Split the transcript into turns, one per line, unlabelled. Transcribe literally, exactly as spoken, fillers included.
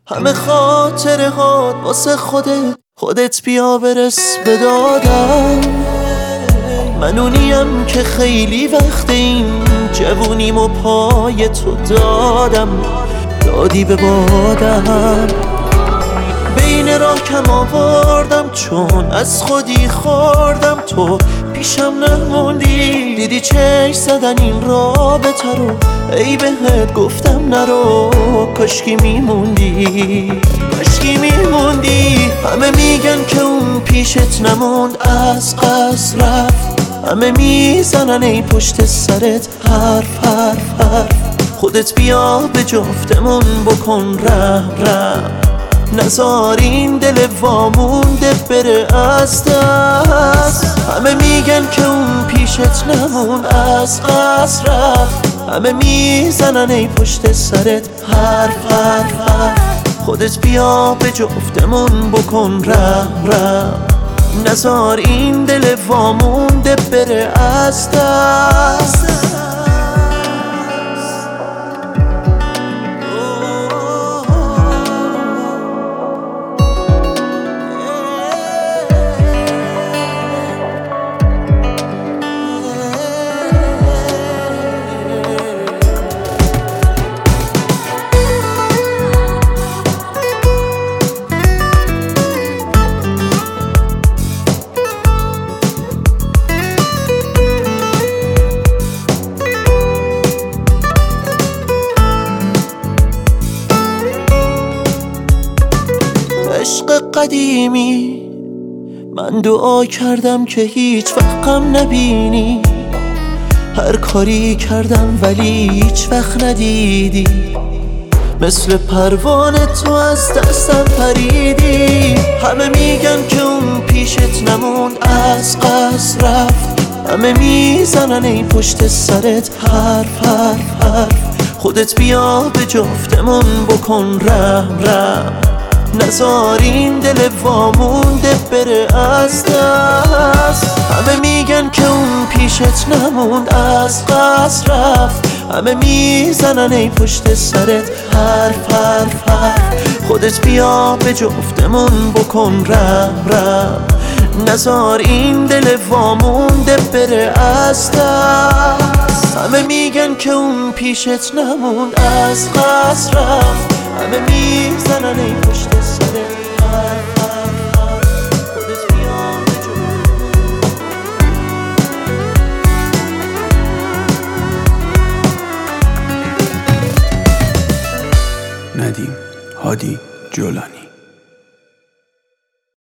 همه خاطره هات واسه خودت، خودت بیا برس به دادم. من اونیم که خیلی وقت این جوونیم و پای تو دادم، دادی به بادم. بین راه کم آوردم چون از خودی خوردم، تو پیشم نموندی. دیدی چشم زدن این رابطه رو، ای بهت گفتم نرو. کاشکی میموندی، کاشکی میموندی. همه میگن که اون پیشت نموند، از قصد رفت. همه میزنن ای پشت سرت حرف حرف حرف. خودت بیا به جفتمون بکن رحم رحم. نزار این دل وامونده بره از دست. همه میگن که اون پیشت نمون، از قصد رفت. همه میزنن ای پشت سرت حرف حرف حرف. خودت بیا به جفتمون بکن رحم رحم. نزار این دل وامونده بره از دست. عشق قدیمی من دعا کردم که هیچ وقت غم نبینی. هر کاری کردم ولی هیچ وقت ندیدی. مثل پروانه تو از دستم پریدی. همه میگن که اون پیشت نموند، از قصد رفت. همه میزنن ای پشت سرت حرف حرف حرف. خودت بیا به جفتمون بکن رحم رحم. نزار این دل وامونده بره از دست. همه میگن که اون پیشت نموند، از قصد رفت. همه میزنن ای پشت سرت حرف حرف حرف. خودت بیا به جفتمون بکن رحم رحم. نزار این دل وامونده بره از دست. همه میگن که اون پیشت نموند، از قصد رفت. همه میزنن ای پشت سرت حرف حرف حرف. خودت بیا به جفتمون.
ندیم هادی جولانی.